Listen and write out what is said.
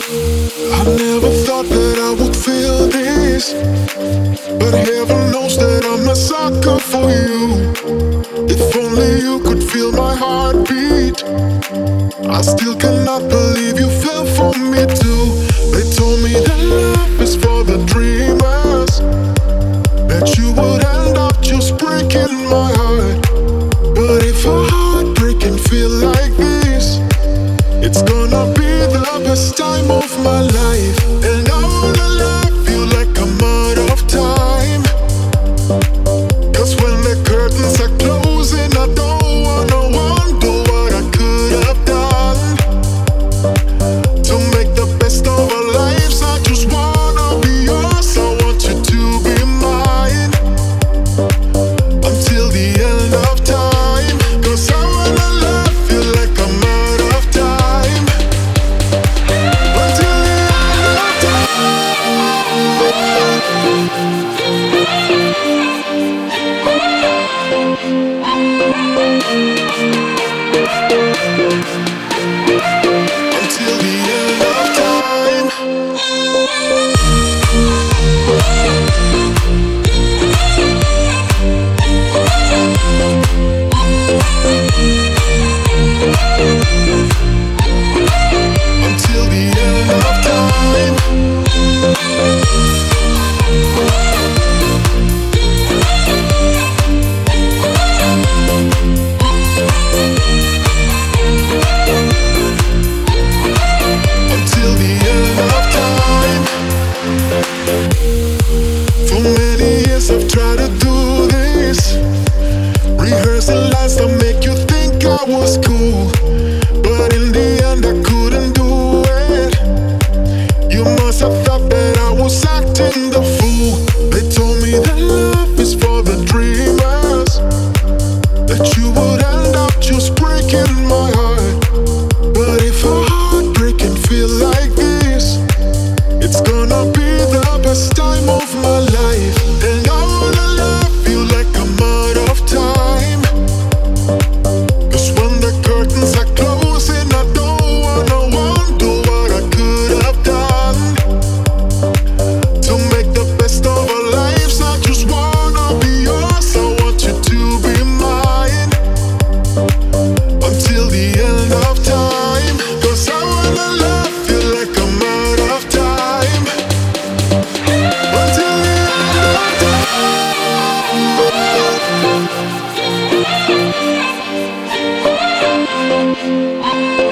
I never thought that I would feel this, but heaven knows that I'm a sucker for you. If only you could feel my heartbeat. I still cannot believe you fell for me too. They told me that love is for the dreamers, that you would end up just breaking my heart. But if a heartbreak can feel like this, it's gonna be the best time of my life. And I wanna love you like I'm out of time, 'cause when the curtains are closing, I don't wanna wonder what I could have done to make the best of our lives. I just wanna be yours, I want you to be mine until the end of time. 'Cause I wanna love you like I'm out of time until the end of until the end of time. Until the end of time. Until the end of time. For many years I've tried to do this, rehearsing lines to make you think I was cool, but in the end I couldn't do it. You must have thought that I was acting the fool. They told me that love is for the dreamers, that you would end up just breaking my heart. But if a heartbreak can feel like this, it's gonna be the best time of my life. And I wanna love you like I'm out of time, 'cause when the curtains are closing, I don't wanna wonder what I could have done to make the best of our lives. I just wanna be yours, I want you to be mine until the end of time. 'Cause I wanna love you like I'm out of time until the end of time.